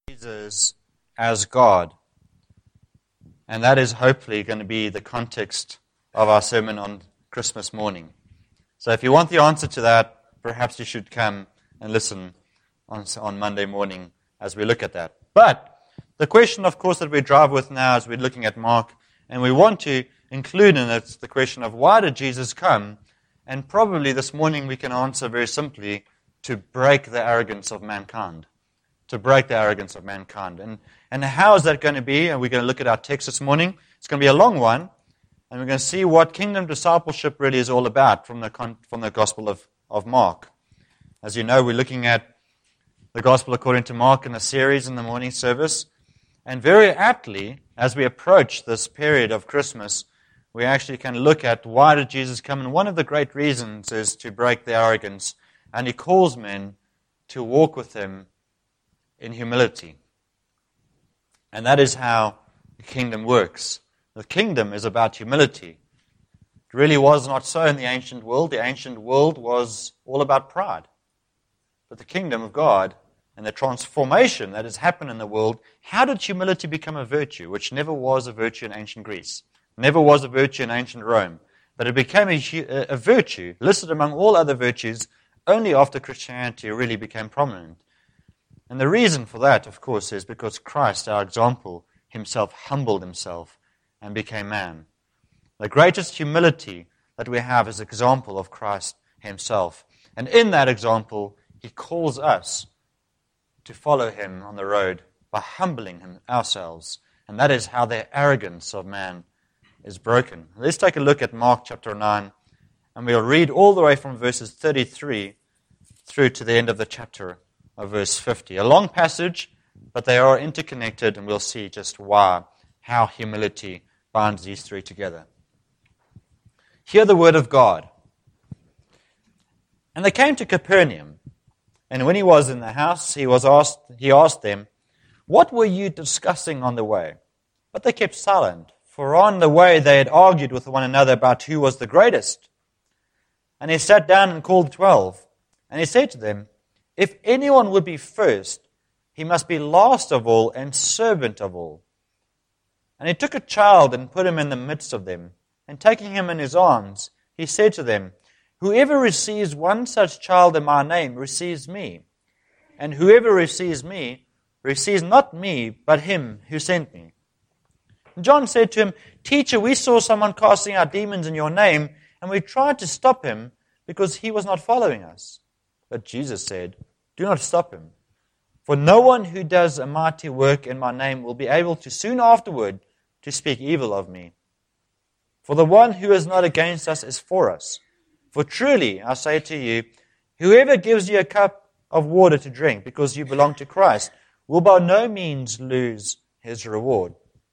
Jesus as God. And that is hopefully going to be the context of our sermon on Christmas morning. So if you want the answer to that, perhaps you should come and listen on Monday morning as we look at that. But the question, of course, that we drive with now as we're looking at Mark, and we want to include in it the question of why did Jesus come? And probably this morning we can answer very simply, to break the arrogance of mankind. To break the arrogance of mankind. And how is that going to be? And we're going to look at our text this morning. It's going to be a long one. And we're going to see what kingdom discipleship really is all about from the Gospel of Mark. As you know, we're looking at the Gospel according to Mark in a series in the morning service. And very aptly, as we approach this period of Christmas, we actually can look at why did Jesus come. And one of the great reasons is to break the arrogance. And he calls men to walk with him in humility. And that is how the kingdom works. The kingdom is about humility. It really was not so in the ancient world. The ancient world was all about pride. But the kingdom of God and the transformation that has happened in the world, how did humility become a virtue, which never was a virtue in ancient Greece, never was a virtue in ancient Rome, but it became a virtue listed among all other virtues only after Christianity really became prominent. And the reason for that, of course, is because Christ, our example, himself humbled himself and became man. The greatest humility that we have is an example of Christ himself. And in that example, he calls us to follow him on the road by humbling ourselves. And that is how the arrogance of man is broken. Let's take a look at Mark chapter 9, and we'll read all the way from verses 33 through to the end of the chapter of verse 50. A long passage, but they are interconnected, and we'll see just why, how humility binds these three together. Hear the word of God. And they came to Capernaum, and when he was in the house, he asked them, "What were you discussing on the way?" But they kept silent, for on the way they had argued with one another about who was the greatest. And he sat down and called the 12, and he said to them, "If anyone would be first, he must be last of all and servant of all." And he took a child and put him in the midst of them, and taking him in his arms, he said to them, "Whoever receives one such child in my name receives me, and whoever receives me receives not me, but him who sent me." And John said to him, "Teacher, we saw someone casting out demons in your name, and we tried to stop him because he was not following us." But Jesus said, "Do not stop him. For no one who does a mighty work in my name will be able to soon afterward to speak evil of me. For the one who is not against us is for us. For truly, I say to you, whoever gives you a cup of water to drink because you belong to Christ will by no means lose his reward.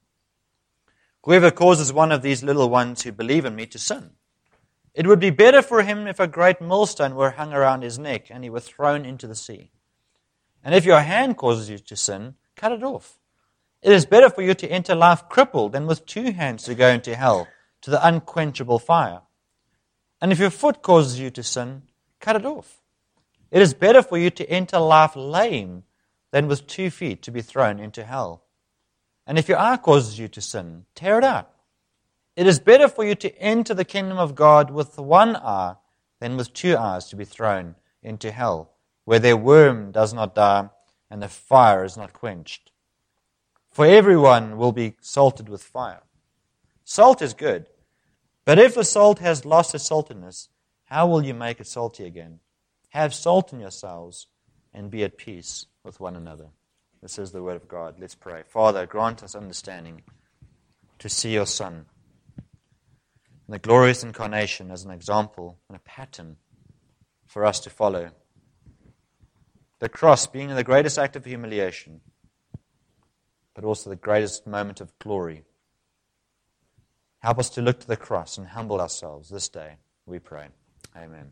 Whoever causes one of these little ones who believe in me to sin, it would be better for him if a great millstone were hung around his neck and he were thrown into the sea. And if your hand causes you to sin, cut it off. It is better for you to enter life crippled than with two hands to go into hell, to the unquenchable fire. And if your foot causes you to sin, cut it off. It is better for you to enter life lame than with 2 feet to be thrown into hell. And if your eye causes you to sin, tear it out. It is better for you to enter the kingdom of God with one eye than with 2 eyes to be thrown into hell, where their worm does not die and the fire is not quenched. For everyone will be salted with fire. Salt is good, but if the salt has lost its saltiness, how will you make it salty again? Have salt in yourselves and be at peace with one another." This is the word of God. Let's pray. Father, grant us understanding to see your Son and the glorious incarnation as an example and a pattern for us to follow. The cross being the greatest act of humiliation, but also the greatest moment of glory. Help us to look to the cross and humble ourselves this day, we pray. Amen.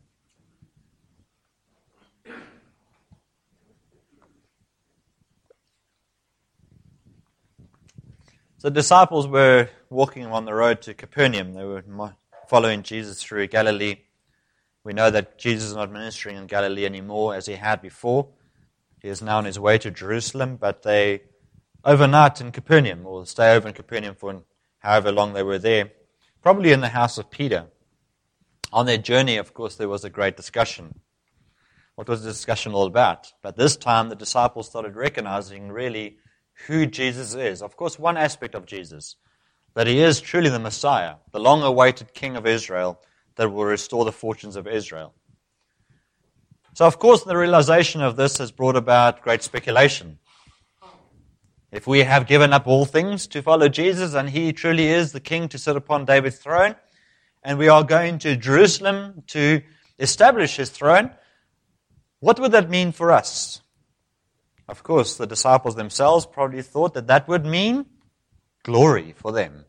So the disciples were walking on the road to Capernaum. They were following Jesus through Galilee. We know that Jesus is not ministering in Galilee anymore as he had before. He is now on his way to Jerusalem, but they overnight in Capernaum, or stay over in Capernaum for however long they were there, probably in the house of Peter. On their journey, of course, there was a great discussion. What was the discussion all about? But this time, the disciples started recognizing really who Jesus is. Of course, one aspect of Jesus, that he is truly the Messiah, the long-awaited King of Israel that will restore the fortunes of Israel. So, of course, the realization of this has brought about great speculation. If we have given up all things to follow Jesus, and he truly is the King to sit upon David's throne, and we are going to Jerusalem to establish his throne, what would that mean for us? Of course, the disciples themselves probably thought that that would mean glory for them.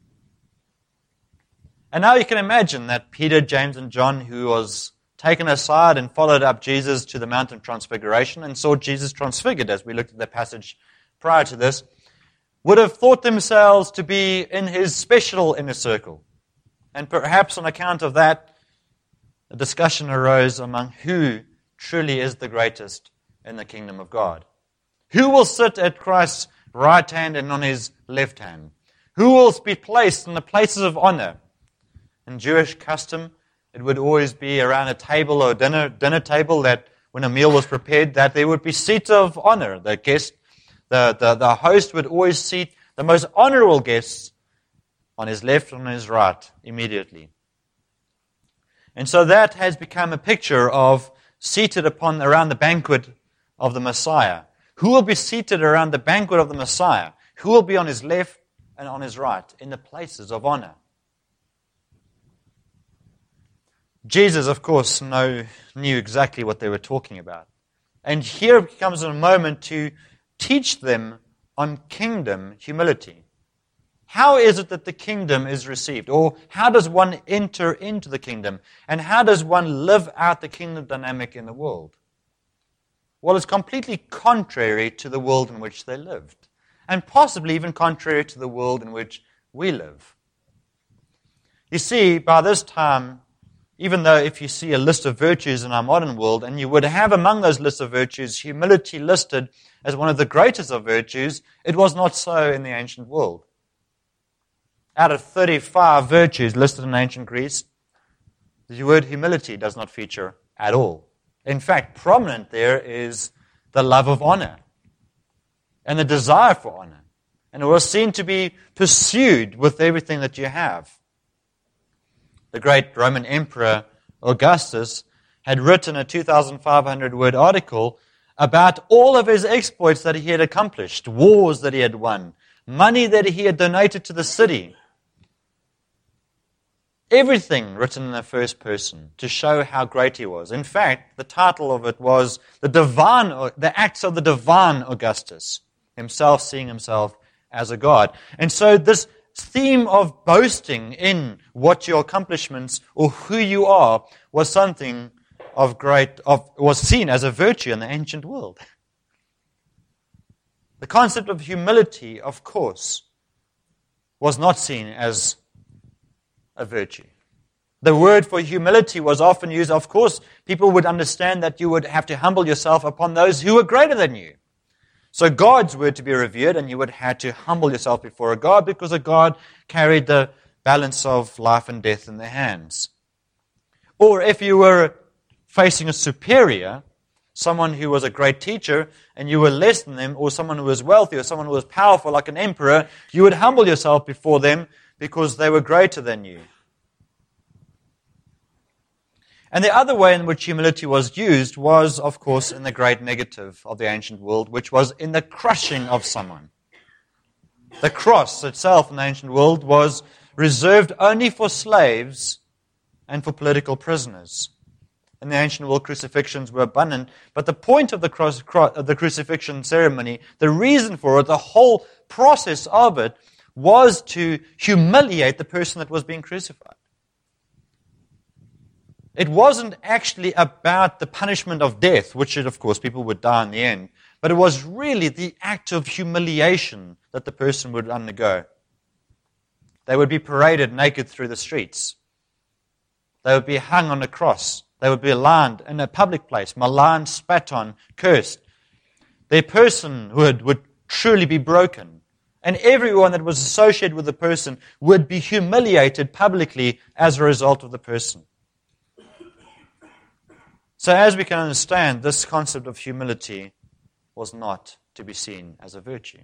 And now you can imagine that Peter, James, and John, who was taken aside and followed up Jesus to the Mount of Transfiguration and saw Jesus transfigured, as we looked at the passage prior to this, would have thought themselves to be in his special inner circle. And perhaps on account of that, a discussion arose among who truly is the greatest in the kingdom of God. Who will sit at Christ's right hand and on his left hand? Who will be placed in the places of honor? In Jewish custom, it would always be around a table or dinner table that when a meal was prepared, that there would be seats of honor. The guest, the host would always seat the most honorable guests on his left and on his right immediately. And so that has become a picture of seated around the banquet of the Messiah. Who will be seated around the banquet of the Messiah? Who will be on his left and on his right in the places of honor? Jesus, of course, knew exactly what they were talking about. And here comes a moment to teach them on kingdom humility. How is it that the kingdom is received? Or how does one enter into the kingdom? And how does one live out the kingdom dynamic in the world? Well, it's completely contrary to the world in which they lived. And possibly even contrary to the world in which we live. You see, by this time, even though if you see a list of virtues in our modern world, and you would have among those lists of virtues humility listed as one of the greatest of virtues, it was not so in the ancient world. Out of 35 virtues listed in ancient Greece, the word humility does not feature at all. In fact, prominent there is the love of honor and the desire for honor. And it was seen to be pursued with everything that you have. The great Roman Emperor Augustus had written a 2,500-word article about all of his exploits that he had accomplished, wars that he had won, money that he had donated to the city. Everything written in the first person to show how great he was. In fact, the title of it was The Acts of the Divine Augustus, himself seeing himself as a god. And so this theme of boasting in what your accomplishments or who you are was something was seen as a virtue in the ancient world. The concept of humility, of course, was not seen as a virtue. The word for humility was often used. Of course, people would understand that you would have to humble yourself upon those who were greater than you. So God's word to be revered, and you would have to humble yourself before a God, because a God carried the balance of life and death in their hands. Or if you were facing a superior, someone who was a great teacher, and you were less than them, or someone who was wealthy, or someone who was powerful like an emperor, you would humble yourself before them because they were greater than you. And the other way in which humility was used was, of course, in the great negative of the ancient world, which was in the crushing of someone. The cross itself in the ancient world was reserved only for slaves and for political prisoners. In the ancient world, crucifixions were abundant, but the point of the crucifixion ceremony, the reason for it, the whole process of it, was to humiliate the person that was being crucified. It wasn't actually about the punishment of death, which, of course, people would die in the end, but it was really the act of humiliation that the person would undergo. They would be paraded naked through the streets. They would be hung on a cross. They would be maligned in a public place, maligned, spat on, cursed. their personhood would truly be broken. And everyone that was associated with the person would be humiliated publicly as a result of the person. So as we can understand, this concept of humility was not to be seen as a virtue.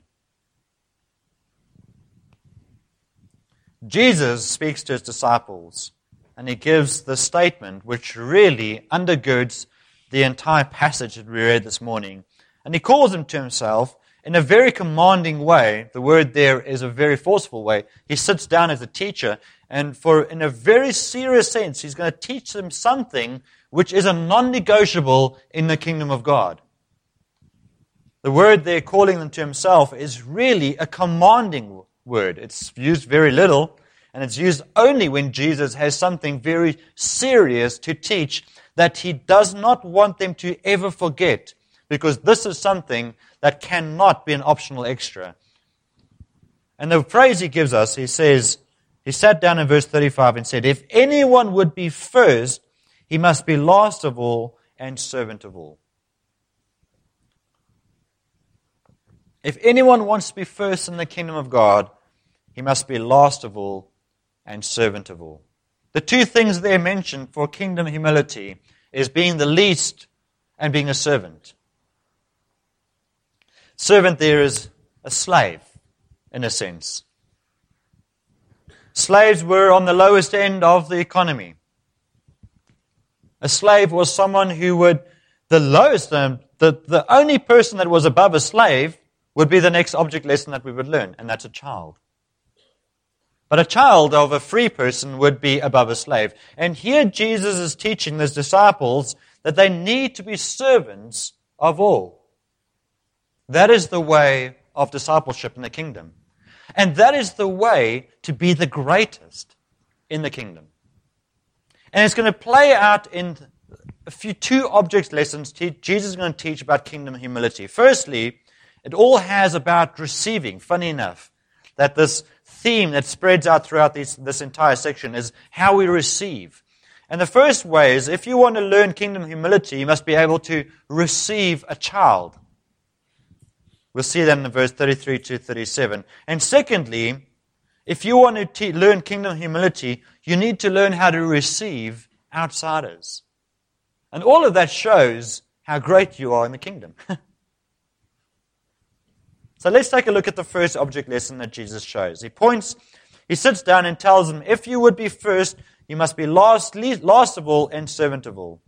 Jesus speaks to his disciples, and he gives the statement which really undergirds the entire passage that we read this morning. And he calls them to himself in a very commanding way. The word there is a very forceful way. He sits down as a teacher, and in a very serious sense, he's going to teach them something which is a non-negotiable in the kingdom of God. The word there, calling them to himself, is really a commanding word. It's used very little, and it's used only when Jesus has something very serious to teach that he does not want them to ever forget, because this is something that cannot be an optional extra. And the phrase he gives us, he says, he sat down in verse 35 and said, if anyone would be first, he must be last of all and servant of all. If anyone wants to be first in the kingdom of God, he must be last of all and servant of all. The two things there mentioned for kingdom humility is being the least and being a servant. Servant there is a slave, in a sense. Slaves were on the lowest end of the economy. A slave was someone who would, the only person that was above a slave would be the next object lesson that we would learn, and that's a child. But a child of a free person would be above a slave. And here Jesus is teaching his disciples that they need to be servants of all. That is the way of discipleship in the kingdom. And that is the way to be the greatest in the kingdom. And it's going to play out in two object lessons Jesus is going to teach about kingdom humility. Firstly, it all has about receiving. Funny enough, that this theme that spreads out throughout this entire section is how we receive. And the first way is, if you want to learn kingdom humility, you must be able to receive a child. We'll see that in verse 33 to 37. And secondly, if you want to learn kingdom humility, you need to learn how to receive outsiders. And all of that shows how great you are in the kingdom. So let's take a look at the first object lesson that Jesus shows. He sits down and tells them, if you would be first, you must be last of all and servant of all.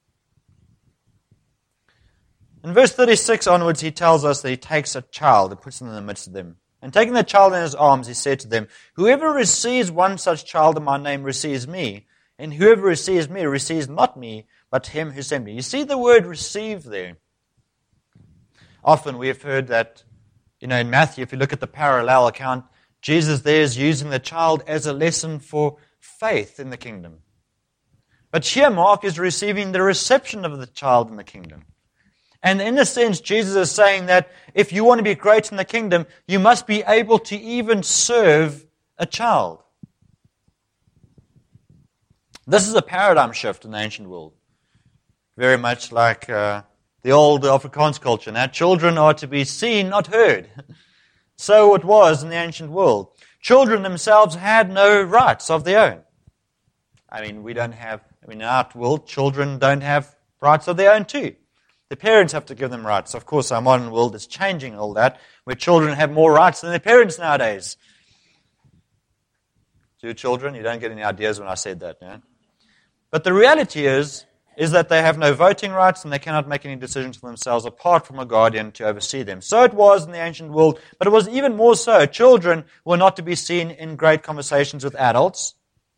In verse 36 onwards, he tells us that he takes a child and puts it in the midst of them. And taking the child in his arms, he said to them, whoever receives one such child in my name receives me, and whoever receives me receives not me, but him who sent me. You see the word receive there. Often we have heard that, in Matthew, if you look at the parallel account, Jesus there is using the child as a lesson for faith in the kingdom. But here Mark is receiving the reception of the child in the kingdom. And in a sense, Jesus is saying that if you want to be great in the kingdom, you must be able to even serve a child. This is a paradigm shift in the ancient world. Very much like the old Afrikaans culture. Now, children are to be seen, not heard. So it was in the ancient world. Children themselves had no rights of their own. In our world, children don't have rights of their own too. The parents have to give them rights. Of course, our modern world is changing all that, where children have more rights than their parents nowadays. To your children, you don't get any ideas when I said that, yeah? But the reality is that they have no voting rights and they cannot make any decisions for themselves apart from a guardian to oversee them. So it was in the ancient world, but it was even more so. Children were not to be seen in great conversations with adults.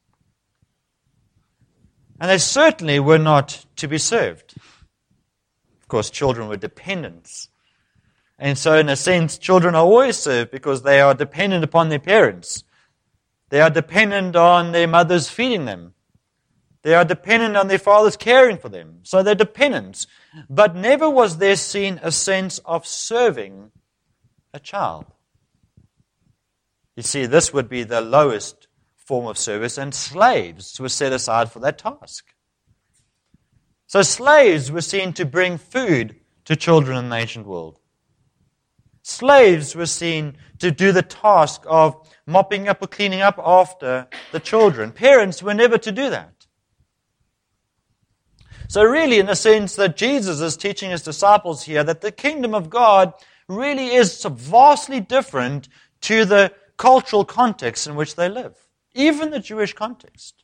And they certainly were not to be served. Of course, children were dependents. And so in a sense, children are always served because they are dependent upon their parents. They are dependent on their mothers feeding them. They are dependent on their fathers caring for them. So they're dependents. But never was there seen a sense of serving a child. You see, this would be the lowest form of service, and slaves were set aside for that task. So slaves were seen to bring food to children in the ancient world. Slaves were seen to do the task of mopping up or cleaning up after the children. Parents were never to do that. So really, in the sense that Jesus is teaching his disciples here, that the kingdom of God really is vastly different to the cultural context in which they live, even the Jewish context.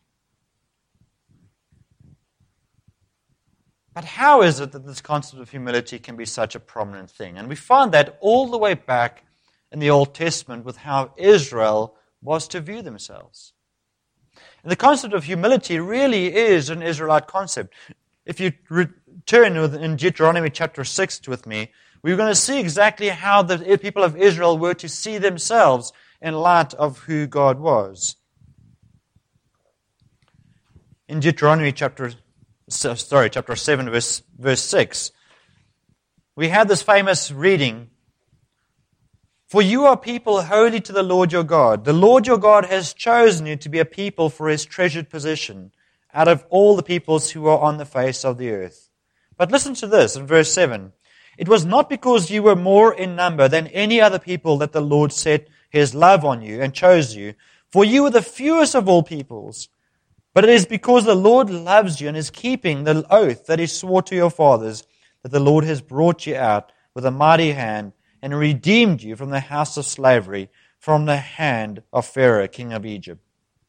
But how is it that this concept of humility can be such a prominent thing? And we find that all the way back in the Old Testament with how Israel was to view themselves. And the concept of humility really is an Israelite concept. If you return in Deuteronomy chapter 6 with me, we're going to see exactly how the people of Israel were to see themselves in light of who God was. In Deuteronomy chapter 7, verse 6, we have this famous reading, "For you are people holy to the Lord your God. The Lord your God has chosen you to be a people for his treasured possession out of all the peoples who are on the face of the earth." But listen to this in verse 7. "It was not because you were more in number than any other people that the Lord set his love on you and chose you, for you were the fewest of all peoples. But it is because the Lord loves you and is keeping the oath that he swore to your fathers, that the Lord has brought you out with a mighty hand and redeemed you from the house of slavery, from the hand of Pharaoh, king of Egypt.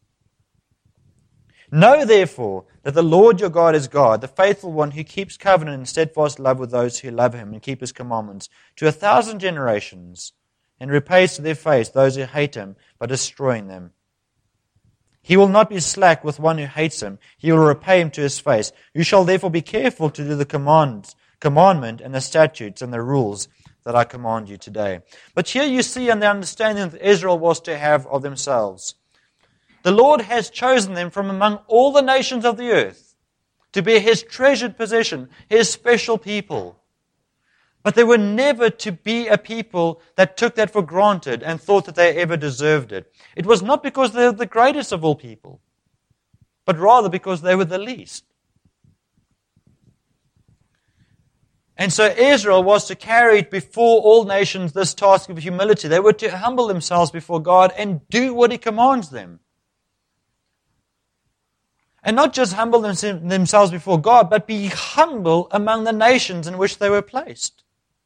Know therefore that the Lord your God is God, the faithful one who keeps covenant and steadfast love with those who love him and keep his commandments to 1,000 generations, and repays to their face those who hate him by destroying them. He will not be slack with one who hates him. He will repay him to his face. You shall therefore be careful to do the commandment and the statutes and the rules that I command you today." But here you see in the understanding that Israel was to have of themselves. The Lord has chosen them from among all the nations of the earth to be his treasured possession, his special people. But they were never to be a people that took that for granted and thought that they ever deserved it. It was not because they were the greatest of all people, but rather because they were the least. And so Israel was to carry before all nations this task of humility. They were to humble themselves before God and do what he commands them. And not just humble themselves before God, but be humble among the nations in which they were placed.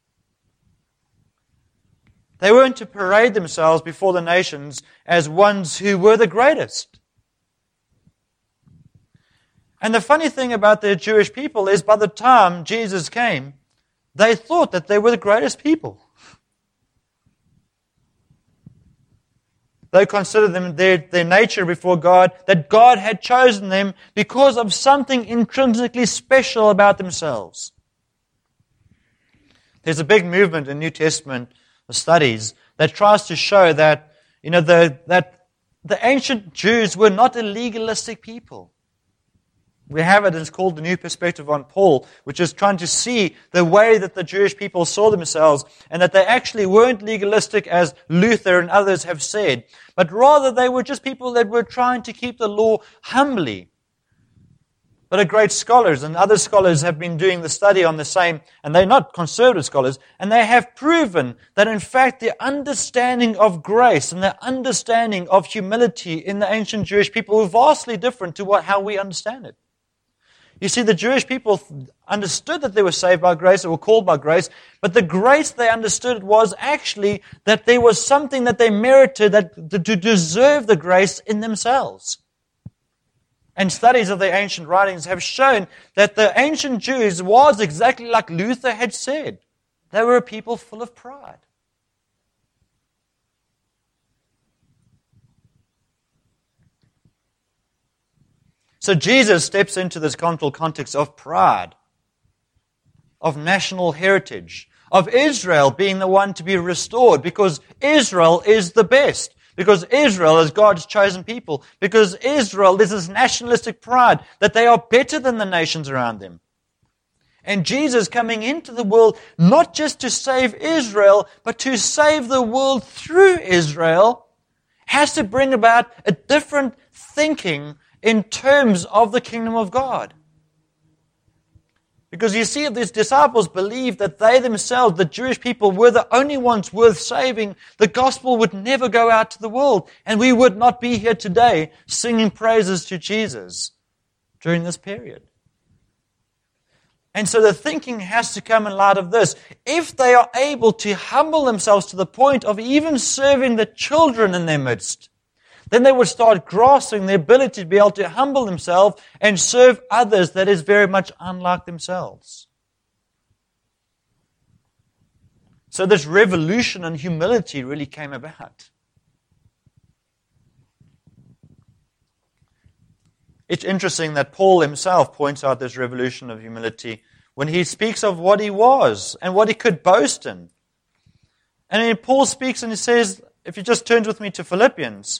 They weren't to parade themselves before the nations as ones who were the greatest. And the funny thing about the Jewish people is by the time Jesus came, they thought that they were the greatest people. They considered them their nature before God, that God had chosen them because of something intrinsically special about themselves. There's a big movement in New Testament studies that tries to show that, that the ancient Jews were not a legalistic people. We have it, it's called the New Perspective on Paul, which is trying to see the way that the Jewish people saw themselves, and that they actually weren't legalistic as Luther and others have said, but rather they were just people that were trying to keep the law humbly. But the great scholars and other scholars have been doing the study on the same, and they're not conservative scholars, and they have proven that in fact the understanding of grace and the understanding of humility in the ancient Jewish people were vastly different to how we understand it. You see, the Jewish people understood that they were saved by grace, they were called by grace, but the grace they understood was actually that there was something that they merited to deserve the grace in themselves. And studies of the ancient writings have shown that the ancient Jews was exactly like Luther had said. They were a people full of pride. So Jesus steps into this cultural context of pride, of national heritage, of Israel being the one to be restored because Israel is the best. Because Israel is God's chosen people. Because Israel, there's this nationalistic pride that they are better than the nations around them. And Jesus coming into the world, not just to save Israel, but to save the world through Israel, has to bring about a different thinking in terms of the kingdom of God. Because you see, these disciples believed that they themselves, the Jewish people, were the only ones worth saving. The gospel would never go out to the world, and we would not be here today singing praises to Jesus during this period. And so the thinking has to come in light of this. If they are able to humble themselves to the point of even serving the children in their midst, then they would start grasping the ability to be able to humble themselves and serve others that is very much unlike themselves. So this revolution in humility really came about. It's interesting that Paul himself points out this revolution of humility when he speaks of what he was and what he could boast in. And then Paul speaks and he says, if you just turn with me to Philippians,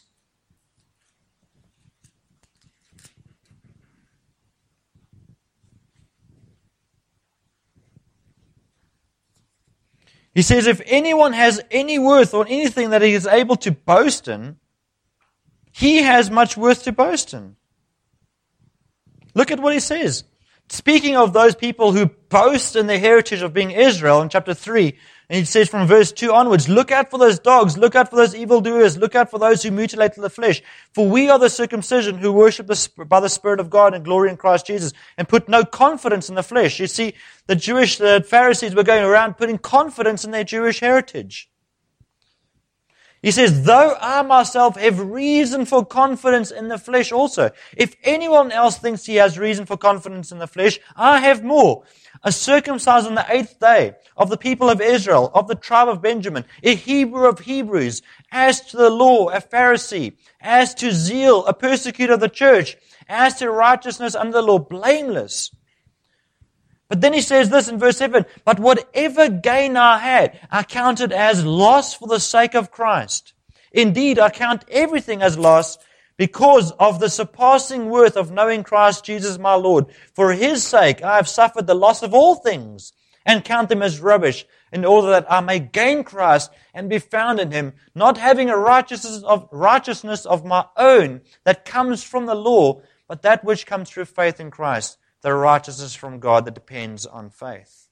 he says, if anyone has any worth or anything that he is able to boast in, he has much worth to boast in. Look at what he says. Speaking of those people who boast in their heritage of being Israel in chapter 3, and he says from verse 2 onwards, look out for those dogs, look out for those evildoers, look out for those who mutilate the flesh. For we are the circumcision who worship by the Spirit of God and glory in Christ Jesus and put no confidence in the flesh. You see, the Pharisees were going around putting confidence in their Jewish heritage. He says, though I myself have reason for confidence in the flesh also. If anyone else thinks he has reason for confidence in the flesh, I have more. A circumcised on the 8th day of the people of Israel, of the tribe of Benjamin, a Hebrew of Hebrews, as to the law, a Pharisee, as to zeal, a persecutor of the church, as to righteousness under the law, blameless. But then he says this in verse 7, but whatever gain I had, I counted as loss for the sake of Christ. Indeed, I count everything as loss because of the surpassing worth of knowing Christ Jesus my Lord. For his sake I have suffered the loss of all things and count them as rubbish in order that I may gain Christ and be found in him, not having a righteousness of my own that comes from the law, but that which comes through faith in Christ, the righteousness from God that depends on faith.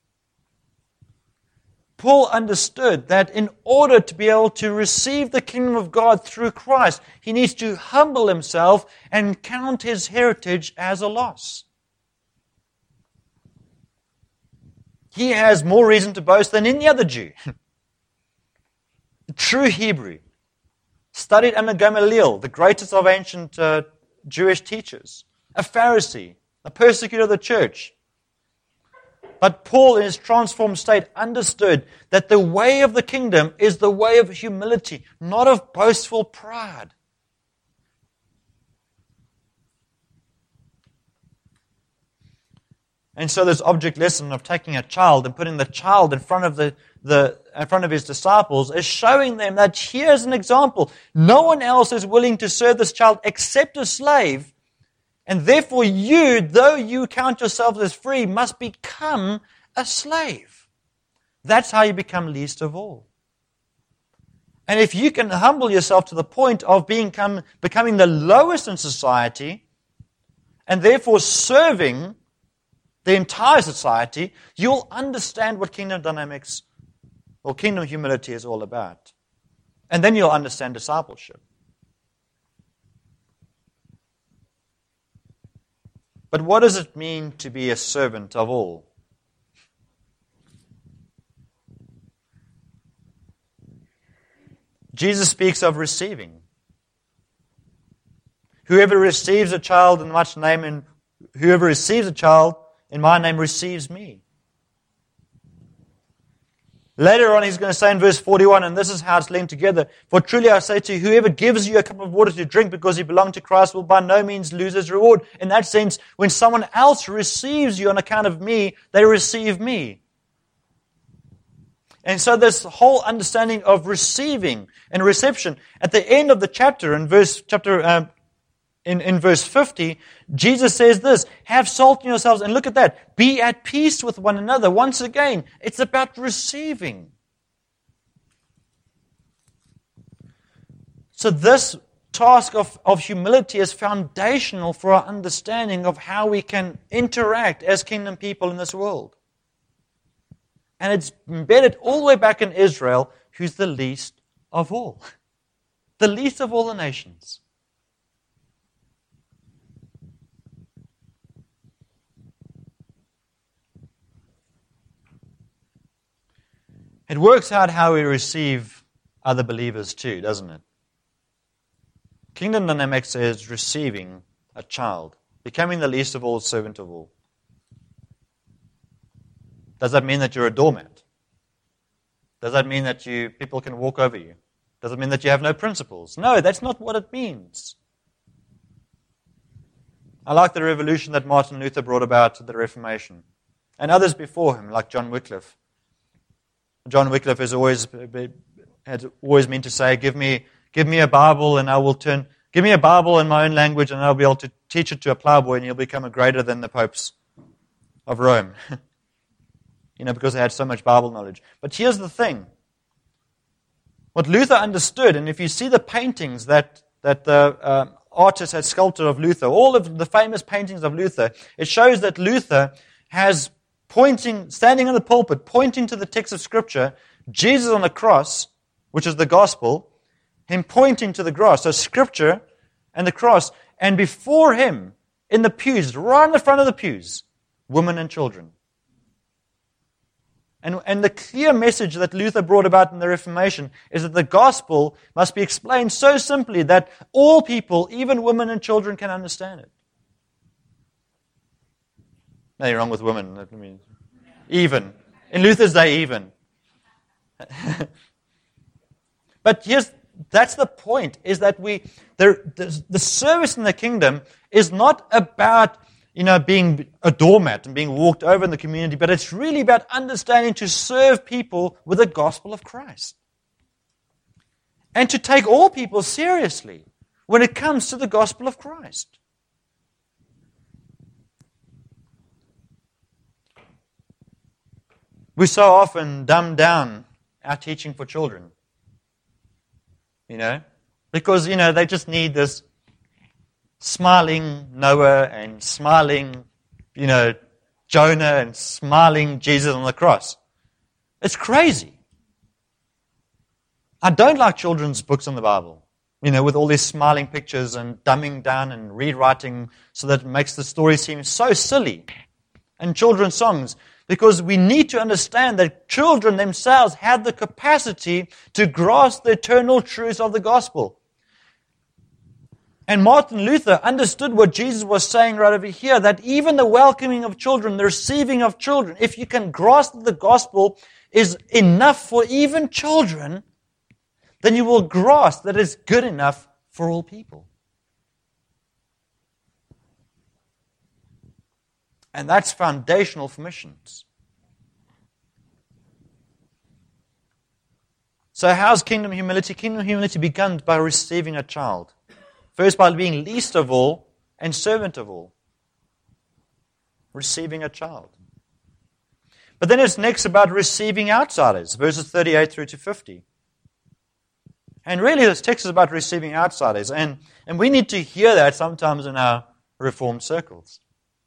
Paul understood that in order to be able to receive the kingdom of God through Christ, he needs to humble himself and count his heritage as a loss. He has more reason to boast than any other Jew. A true Hebrew, studied under Gamaliel, the greatest of ancient Jewish teachers, a Pharisee, a persecutor of the church. But Paul, in his transformed state, understood that the way of the kingdom is the way of humility, not of boastful pride. And so this object lesson of taking a child and putting the child in front of in front of his disciples is showing them that here's an example. No one else is willing to serve this child except a slave. And therefore you, though you count yourselves as free, must become a slave. That's how you become least of all. And if you can humble yourself to the point of becoming the lowest in society, and therefore serving the entire society, you'll understand what kingdom dynamics or kingdom humility is all about. And then you'll understand discipleship. But what does it mean to be a servant of all? Jesus speaks of receiving. Whoever receives a child in much name, and whoever receives a child in my name receives me. Later on, he's going to say in verse 41, and this is how it's linked together, for truly I say to you, whoever gives you a cup of water to drink because you belong to Christ will by no means lose his reward. In that sense, when someone else receives you on account of me, they receive me. And so this whole understanding of receiving and reception, at the end of the chapter, in verse 50, Jesus says this, have salt in yourselves, and look at that, be at peace with one another. Once again, it's about receiving. So this task of humility is foundational for our understanding of how we can interact as kingdom people in this world. And it's embedded all the way back in Israel, who's the least of all. The least of all the nations. It works out how we receive other believers too, doesn't it? Kingdom dynamics is receiving a child, becoming the least of all, servant of all. Does that mean that you're a doormat? Does that mean that people can walk over you? Does it mean that you have no principles? No, that's not what it means. I like the revolution that Martin Luther brought about at the Reformation, and others before him, like John Wycliffe. John Wycliffe had always meant to say, give me a Bible and I will give me a Bible in my own language and I'll be able to teach it to a plowboy and he'll become greater than the popes of Rome. Because they had so much Bible knowledge. But here's the thing. What Luther understood, and if you see the paintings that the artist had sculpted of Luther, all of the famous paintings of Luther, it shows that Luther has standing in the pulpit, pointing to the text of Scripture, Jesus on the cross, which is the gospel, him pointing to the cross, so Scripture and the cross, and before him, in the pews, right in the front of the pews, women and children. And the clear message that Luther brought about in the Reformation is that the gospel must be explained so simply that all people, even women and children, can understand it. Nothing wrong with women. I mean, even. In Luther's day, even. But that's the point, is that the service in the kingdom is not about being a doormat and being walked over in the community, but it's really about understanding to serve people with the gospel of Christ. And to take all people seriously when it comes to the gospel of Christ. We so often dumb down our teaching for children. Because, they just need this smiling Noah and smiling, Jonah and smiling Jesus on the cross. It's crazy. I don't like children's books on the Bible, with all these smiling pictures and dumbing down and rewriting so that it makes the story seem so silly. And children's songs, because we need to understand that children themselves have the capacity to grasp the eternal truths of the gospel. And Martin Luther understood what Jesus was saying right over here, that even the welcoming of children, the receiving of children, if you can grasp that the gospel is enough for even children, then you will grasp that it's good enough for all people. And that's foundational for missions. So how's kingdom humility? Kingdom humility begins by receiving a child. First, by being least of all and servant of all. Receiving a child. But then it's next about receiving outsiders, verses 38 through to 50. And really this text is about receiving outsiders. And we need to hear that sometimes in our Reformed circles.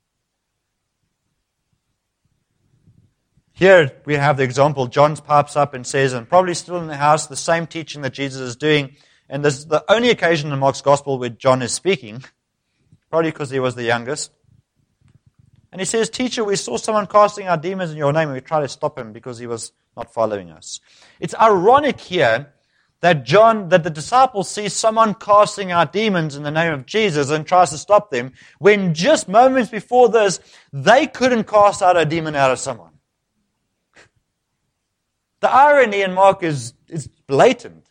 Here we have the example, John pipes up and says, and probably still in the house, the same teaching that Jesus is doing. And this is the only occasion in Mark's Gospel where John is speaking, probably because he was the youngest. And he says, "Teacher, we saw someone casting out demons in your name, and we tried to stop him because he was not following us." It's ironic here that the disciples see someone casting out demons in the name of Jesus and tries to stop them, when just moments before this, they couldn't cast out a demon out of someone. The irony in Mark is blatant.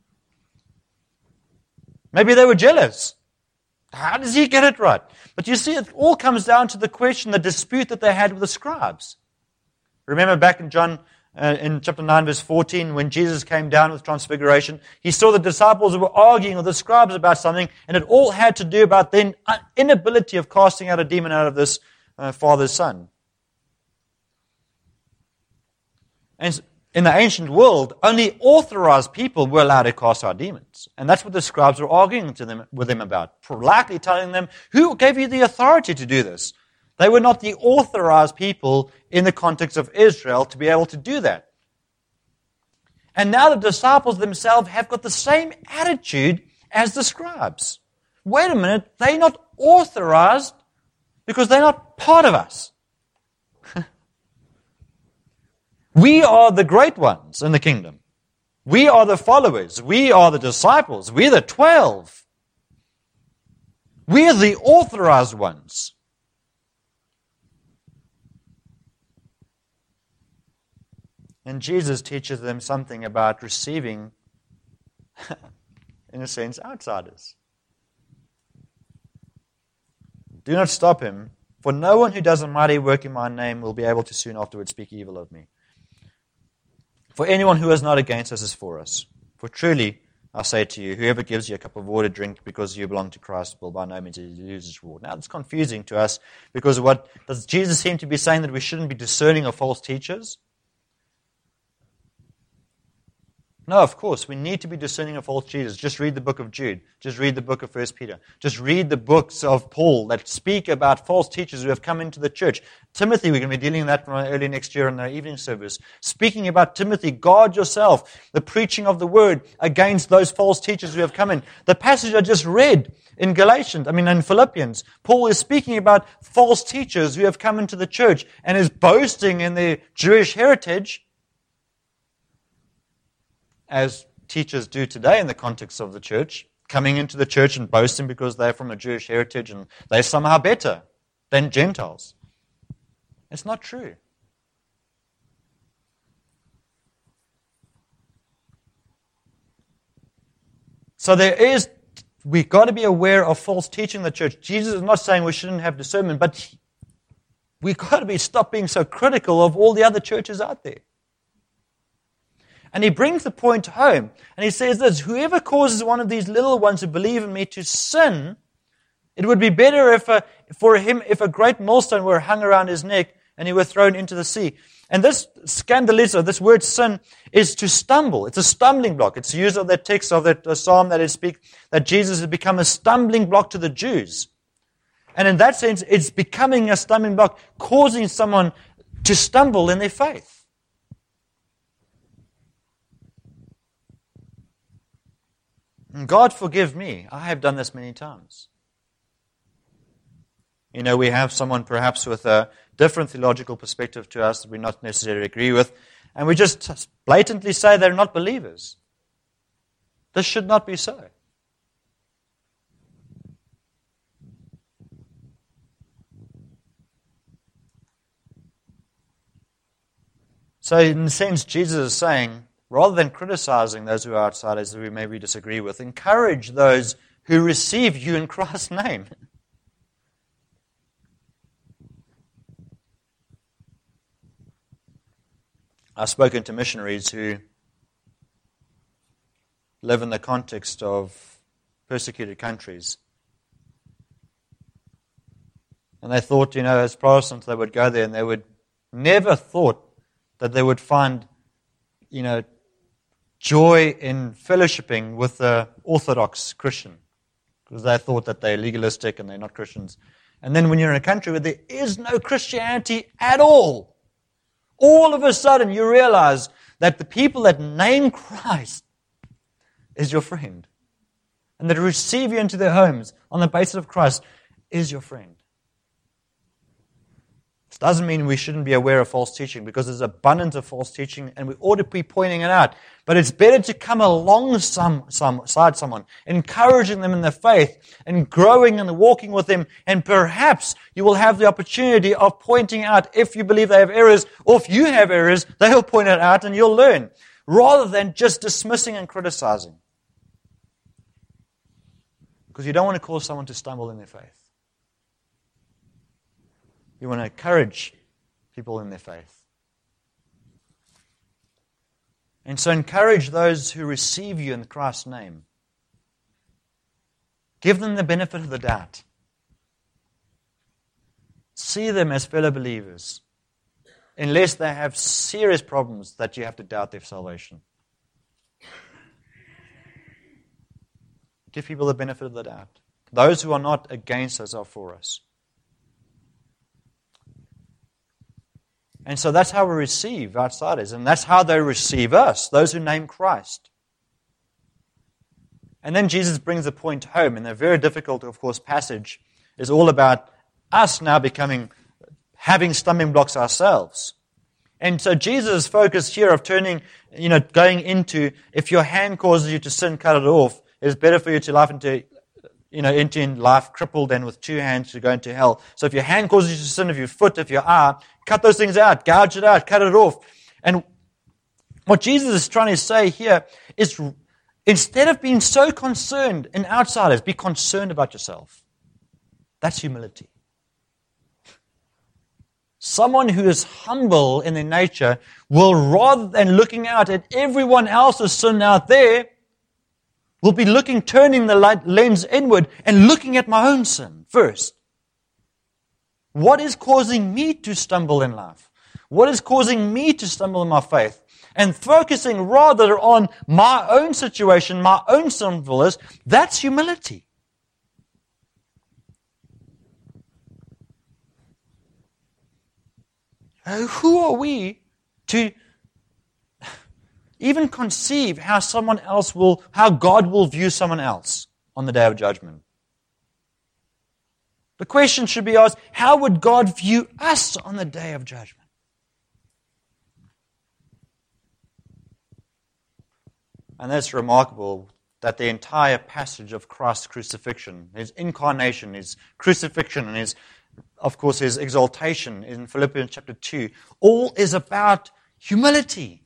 Maybe they were jealous. How does he get it right? But you see, it all comes down to the question, the dispute that they had with the scribes. Remember back in John, in chapter 9, verse 14, when Jesus came down with transfiguration, he saw the disciples who were arguing with the scribes about something, and it all had to do about the inability of casting out a demon out of this father's son. And in the ancient world, only authorized people were allowed to cast out demons. And that's what the scribes were arguing with them about, politely telling them, who gave you the authority to do this? They were not the authorized people in the context of Israel to be able to do that. And now the disciples themselves have got the same attitude as the scribes. Wait a minute, they're not authorized because they're not part of us. We are the great ones in the kingdom. We are the followers. We are the disciples. We're the 12. We're the authorized ones. And Jesus teaches them something about receiving, in a sense, outsiders. Do not stop him, for no one who does a mighty work in my name will be able to soon afterwards speak evil of me. For anyone who is not against us is for us. For truly, I say to you, whoever gives you a cup of water to drink because you belong to Christ will by no means lose his reward. Now, it's confusing to us because what does Jesus seem to be saying that we shouldn't be discerning of false teachers? No, of course, we need to be discerning of false teachers. Just read the book of Jude. Just read the book of 1 Peter. Just read the books of Paul that speak about false teachers who have come into the church. Timothy, we're going to be dealing with that early next year in the evening service. Speaking about Timothy, guard yourself, the preaching of the word against those false teachers who have come in. The passage I just read in in Philippians, Paul is speaking about false teachers who have come into the church and is boasting in their Jewish heritage, as teachers do today in the context of the church, coming into the church and boasting because they're from a Jewish heritage and they're somehow better than Gentiles. It's not true. So we've got to be aware of false teaching in the church. Jesus is not saying we shouldn't have discernment, but we've got to stop being so critical of all the other churches out there. And he brings the point home, and he says this, whoever causes one of these little ones who believe in me to sin, it would be better if a great millstone were hung around his neck and he were thrown into the sea. And this scandalizo, this word sin, is to stumble. It's a stumbling block. It's used of that text of that psalm that Jesus has become a stumbling block to the Jews. And in that sense, it's becoming a stumbling block, causing someone to stumble in their faith. And God forgive me. I have done this many times. We have someone perhaps with a different theological perspective to us that we not necessarily agree with, and we just blatantly say they're not believers. This should not be so. So in a sense, Jesus is saying, rather than criticizing those who are outsiders that we maybe disagree with, encourage those who receive you in Christ's name. I've spoken to missionaries who live in the context of persecuted countries. And they thought, as Protestants, they would go there and they would never thought that they would find, joy in fellowshipping with the Orthodox Christian, because they thought that they're legalistic and they're not Christians. And then when you're in a country where there is no Christianity at all of a sudden you realize that the people that name Christ is your friend, and that receive you into their homes on the basis of Christ is your friend. This doesn't mean we shouldn't be aware of false teaching, because there's abundance of false teaching and we ought to be pointing it out. But it's better to come alongside someone, encouraging them in their faith and growing and walking with them. And perhaps you will have the opportunity of pointing out if you believe they have errors, or if you have errors, they'll point it out and you'll learn, rather than just dismissing and criticizing. Because you don't want to cause someone to stumble in their faith. You want to encourage people in their faith. And so encourage those who receive you in Christ's name. Give them the benefit of the doubt. See them as fellow believers. unless they have serious problems that you have to doubt their salvation. Give people the benefit of the doubt. Those who are not against us are for us. And so that's how we receive outsiders, and that's how they receive us, those who name Christ. And then Jesus brings the point home, and the very difficult, of course, passage is all about us now having stumbling blocks ourselves. And so Jesus' focus here of going into, if your hand causes you to sin, cut it off. It's better for you to life into life crippled than with two hands to go into hell. So if your hand causes you to sin, if your foot, if your eye, cut those things out, gouge it out, cut it off. And what Jesus is trying to say here is, instead of being so concerned in outsiders, be concerned about yourself. That's humility. Someone who is humble in their nature will, rather than looking out at everyone else's sin out there, will be turning the lens inward and looking at my own sin first. What is causing me to stumble in life? What is causing me to stumble in my faith? And focusing rather on my own situation, my own sinfulness, that's humility. Who are we to even conceive how God will view someone else on the day of judgment? The question should be asked, how would God view us on the day of judgment? And that's remarkable that the entire passage of Christ's crucifixion, His incarnation, His crucifixion, and His exaltation in Philippians chapter 2, all is about humility.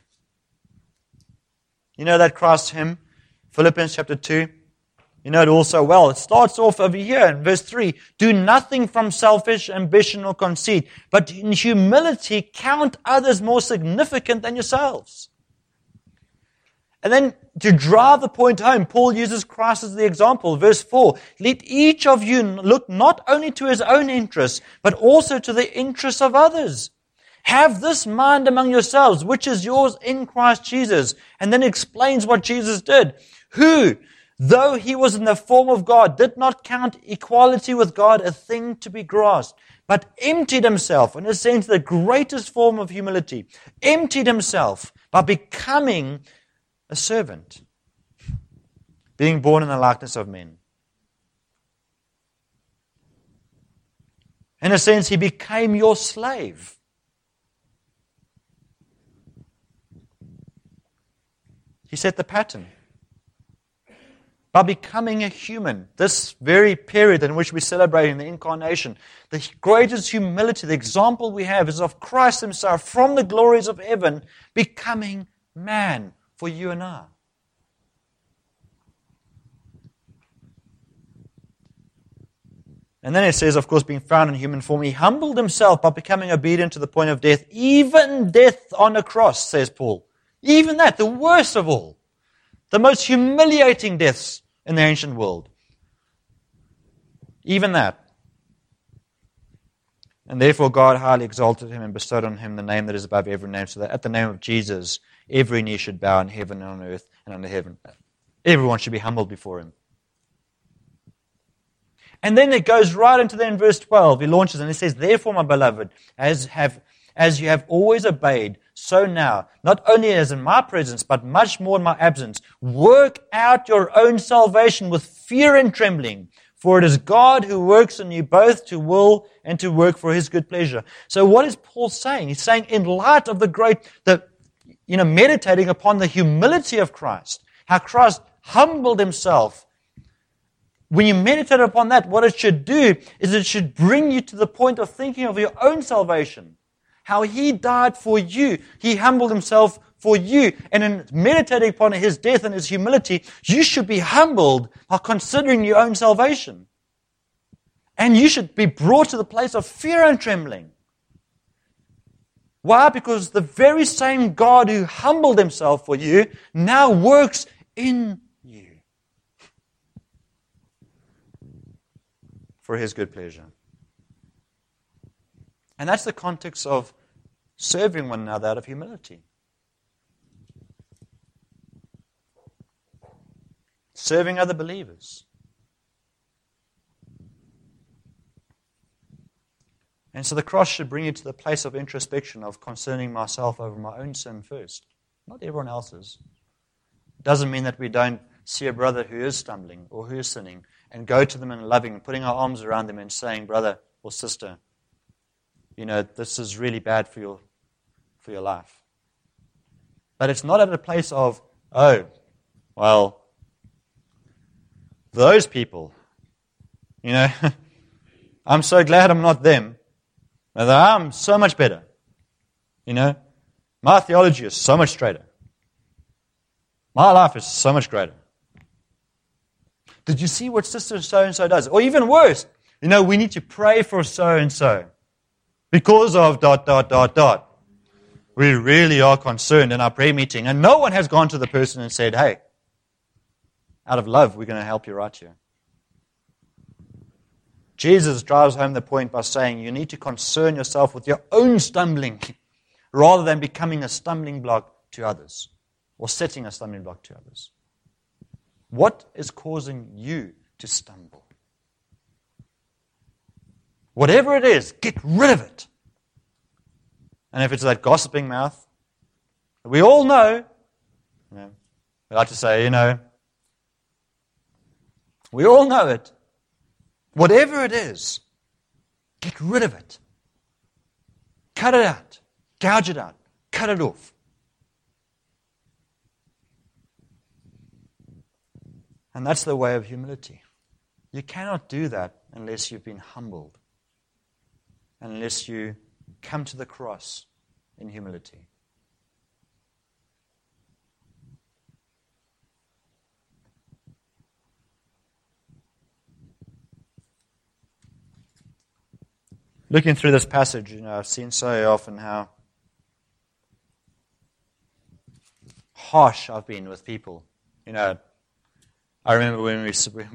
You know that Christ hymn, Philippians chapter 2? You know it all so well. It starts off over here in verse 3. Do nothing from selfish ambition or conceit, but in humility count others more significant than yourselves. And then to drive the point home, Paul uses Christ as the example. Verse 4, let each of you look not only to his own interests, but also to the interests of others. Have this mind among yourselves, which is yours in Christ Jesus. And then explains what Jesus did. Who, though he was in the form of God, did not count equality with God a thing to be grasped, but emptied himself, in a sense the greatest form of humility, emptied himself by becoming a servant, being born in the likeness of men. In a sense, he became your slave. He set the pattern. By becoming a human, this very period in which we're celebrating the incarnation, the greatest humility, the example we have is of Christ himself from the glories of heaven becoming man for you and I. And then it says, of course, being found in human form, he humbled himself by becoming obedient to the point of death, even death on a cross, says Paul. Even that, the worst of all. The most humiliating deaths in the ancient world. Even that. And therefore God highly exalted him and bestowed on him the name that is above every name, so that at the name of Jesus, every knee should bow in heaven and on earth and under heaven. Everyone should be humbled before him. And then it goes right into there in verse 12. He launches and he says, therefore, my beloved, as you have always obeyed, so now, not only as in my presence, but much more in my absence, work out your own salvation with fear and trembling, for it is God who works in you both to will and to work for his good pleasure. So what is Paul saying? He's saying in light of meditating upon the humility of Christ, how Christ humbled himself. When you meditate upon that, what it should do is it should bring you to the point of thinking of your own salvation. How he died for you. He humbled himself for you. And in meditating upon his death and his humility, you should be humbled by considering your own salvation. And you should be brought to the place of fear and trembling. Why? Because the very same God who humbled himself for you now works in you for his good pleasure. And that's the context of serving one another out of humility. Serving other believers. And so the cross should bring you to the place of introspection, of concerning myself over my own sin first, not everyone else's. It doesn't mean that we don't see a brother who is stumbling or who is sinning and go to them in loving, putting our arms around them and saying, brother or sister, this is really bad for your life. But it's not at a place of, oh, well, those people, I'm so glad I'm not them. I'm so much better. My theology is so much straighter. My life is so much greater. Did you see what sister so-and-so does? Or even worse, we need to pray for so-and-so because of ... We really are concerned in our prayer meeting. And no one has gone to the person and said, hey, out of love, we're going to help you right here. Jesus drives home the point by saying you need to concern yourself with your own stumbling rather than becoming a stumbling block to others or setting a stumbling block to others. What is causing you to stumble? Whatever it is, get rid of it. And if it's that gossiping mouth, we all know, we like to say, we all know it. Whatever it is, get rid of it. Cut it out. Gouge it out. Cut it off. And that's the way of humility. You cannot do that unless you've been humbled. Unless you come to the cross in humility. Looking through this passage, I've seen so often how harsh I've been with people. I remember when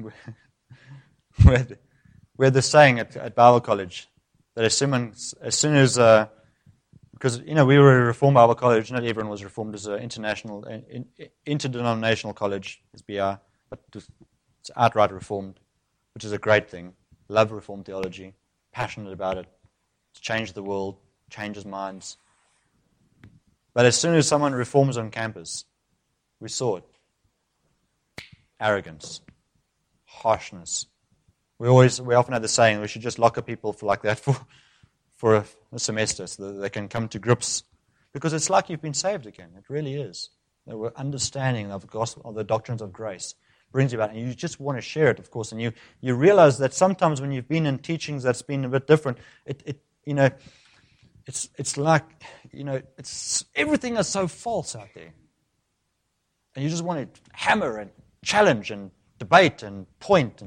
we had this saying at Bible college that as soon as because we were a Reformed Bible college, not everyone was Reformed as an interdenominational college, as BR, but it's outright Reformed, which is a great thing. Love Reformed theology. Passionate about it. It's changed the world, changes minds. But as soon as someone reforms on campus, we saw it. Arrogance, harshness. We often have the saying we should just lock up people for a semester so that they can come to grips, because it's like you've been saved again. It really is. The understanding of the gospel, of the doctrines of grace, brings you about, and you just want to share it, of course, and you realize that sometimes when you've been in teachings that's been a bit different, it's like, it's everything is so false out there, and you just want to hammer and challenge and debate and point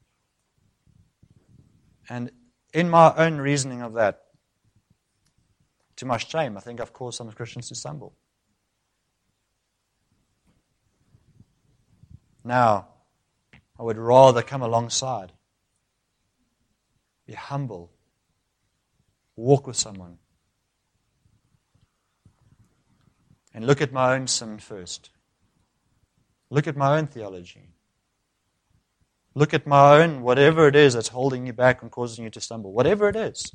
and in my own reasoning of that, to my shame, I think I've caused some Christians to stumble. Now, I would rather come alongside, be humble, walk with someone, and look at my own sin first. Look at my own theology. Look at my own, whatever it is that's holding you back and causing you to stumble. Whatever it is.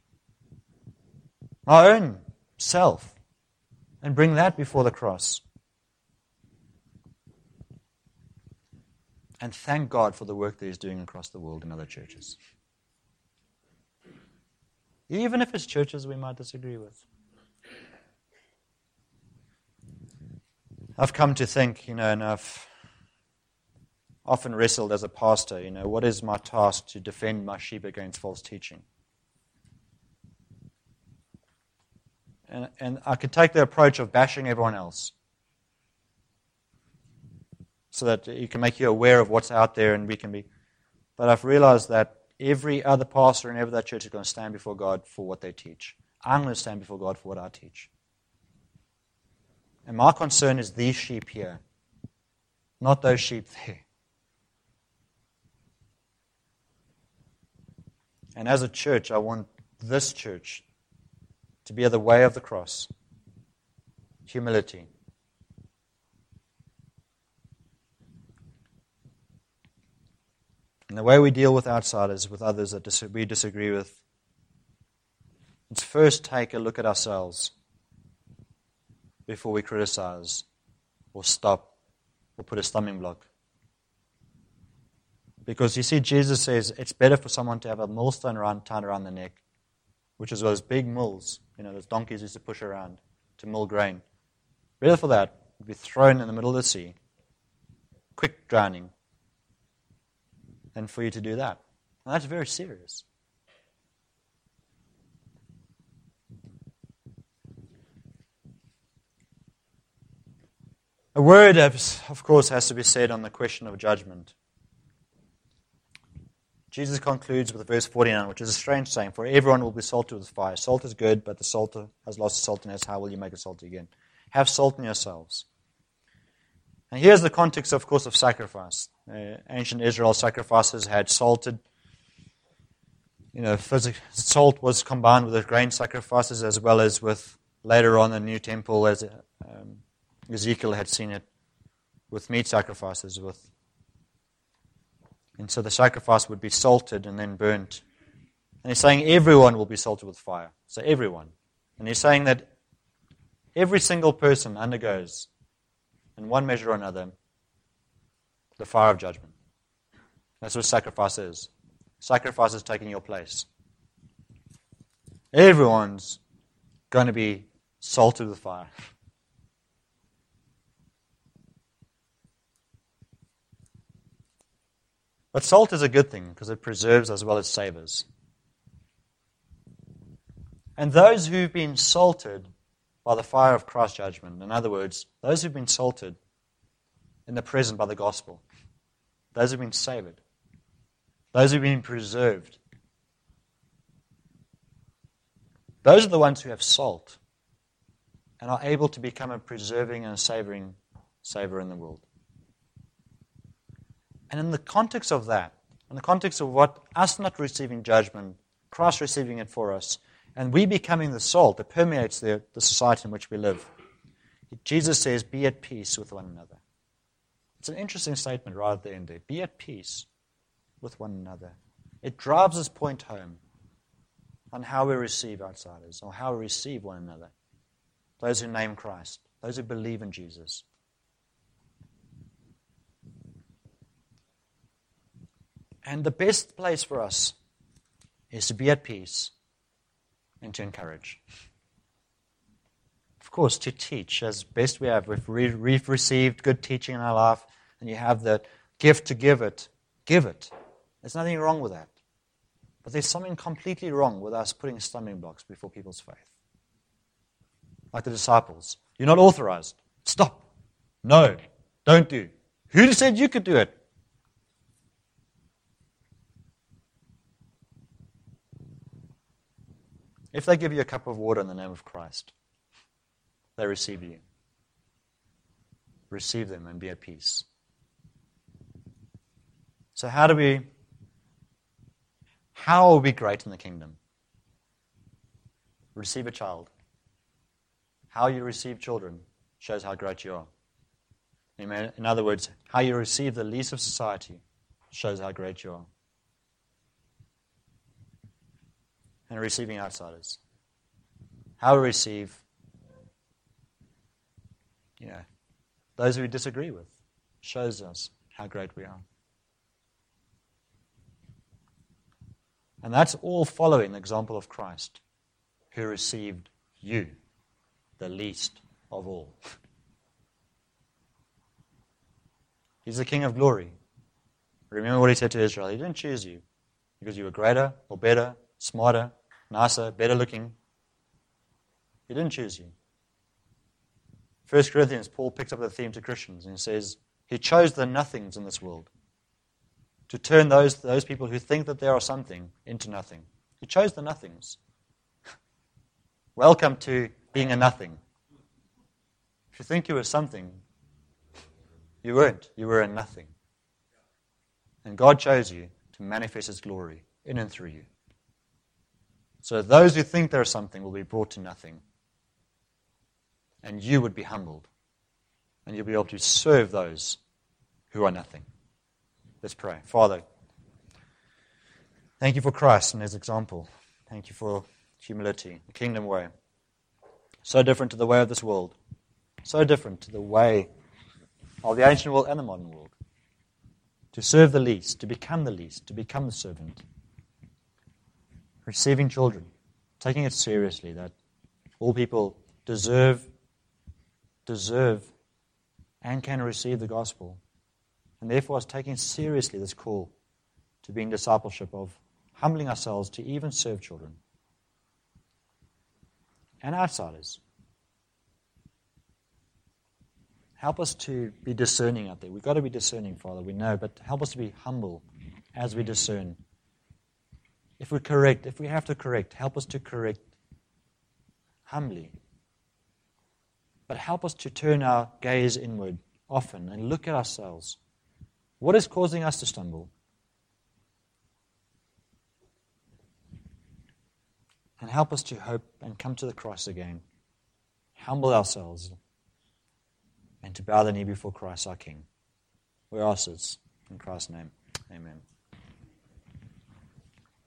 My own self. And bring that before the cross. And thank God for the work that He's doing across the world in other churches. Even if it's churches we might disagree with. I've come to think, and I've often wrestled as a pastor, what is my task to defend my sheep against false teaching? And I could take the approach of bashing everyone else so that you can make you aware of what's out there and we can be. But I've realized that every other pastor in every other church is going to stand before God for what they teach. I'm going to stand before God for what I teach. And my concern is these sheep here, not those sheep there. And as a church, I want this church to be the way of the cross. Humility. And the way we deal with outsiders, with others that we disagree with, let's first take a look at ourselves before we criticize or stop or put a stumbling block. Because you see, Jesus says it's better for someone to have a millstone tied around the neck, which is those big mills, those donkeys used to push around to mill grain. Better for that to be thrown in the middle of the sea, quick drowning, than for you to do that. And that's very serious. A word, of course, has to be said on the question of judgment. Jesus concludes with verse 49, which is a strange saying, for everyone will be salted with fire. Salt is good, but the salt has lost its saltiness. How will you make it salty again? Have salt in yourselves. And here's the context, of course, of sacrifice. Ancient Israel sacrifices had salted. Salt was combined with the grain sacrifices as well as with, later on, the new temple, as Ezekiel had seen it, with meat sacrifices. And so the sacrifice would be salted and then burnt. And he's saying everyone will be salted with fire. So everyone. And he's saying that every single person undergoes, in one measure or another, the fire of judgment. That's what sacrifice is. Sacrifice is taking your place. Everyone's going to be salted with fire. But salt is a good thing because it preserves as well as savors. And those who've been salted by the fire of Christ's judgment, in other words, those who've been salted in the present by the gospel, those who've been savored, those who've been preserved, those are the ones who have salt and are able to become a preserving and a savoring savor in the world. And in the context of that, in the context of what us not receiving judgment, Christ receiving it for us, and we becoming the salt that permeates the society in which we live, Jesus says, be at peace with one another. It's an interesting statement right at the end there. Be at peace with one another. It drives this point home on how we receive outsiders, or how we receive one another. Those who name Christ, those who believe in Jesus. And the best place for us is to be at peace and to encourage. Of course, to teach as best we have. If we've received good teaching in our life and you have the gift to give it, give it. There's nothing wrong with that. But there's something completely wrong with us putting stumbling blocks before people's faith. Like the disciples. You're not authorized. Stop. No. Don't do. Who said you could do it? If they give you a cup of water in the name of Christ, they receive you. Receive them and be at peace. So how are we great in the kingdom? Receive a child. How you receive children shows how great you are. In other words, how you receive the least of society shows how great you are. And receiving outsiders. How we receive, those we disagree with shows us how great we are. And that's all following the example of Christ, who received you, the least of all. He's the King of glory. Remember what he said to Israel. He didn't choose you because you were greater or better, smarter, nicer, better looking. He didn't choose you. 1 Corinthians, Paul picks up the theme to Christians and he says, he chose the nothings in this world to turn those people who think that they are something into nothing. He chose the nothings. Welcome to being a nothing. If you think you were something, you weren't. You were a nothing. And God chose you to manifest His glory in and through you. So those who think they're something will be brought to nothing. And you would be humbled. And you'll be able to serve those who are nothing. Let's pray. Father, thank you for Christ and his example. Thank you for humility, the kingdom way. So different to the way of this world. So different to the way of the ancient world and the modern world. To serve the least, to become the servant. Receiving children, taking it seriously that all people deserve and can receive the gospel. And therefore is taking seriously this call to being discipleship of humbling ourselves to even serve children and outsiders. Help us to be discerning out there. We've got to be discerning, Father, we know, but help us to be humble as we discern. If we correct, if we have to correct, help us to correct humbly. But help us to turn our gaze inward often and look at ourselves. What is causing us to stumble? And help us to hope and come to the cross again. Humble ourselves and to bow the knee before Christ our King. We ask this in Christ's name. Amen.